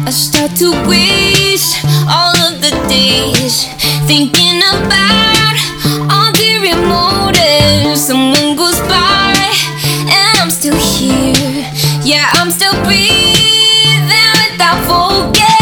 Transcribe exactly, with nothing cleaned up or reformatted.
I start to wish all of the days, thinking about ulterior motives. Someone goes by and I'm still here. Yeah, I'm still breathing without focus.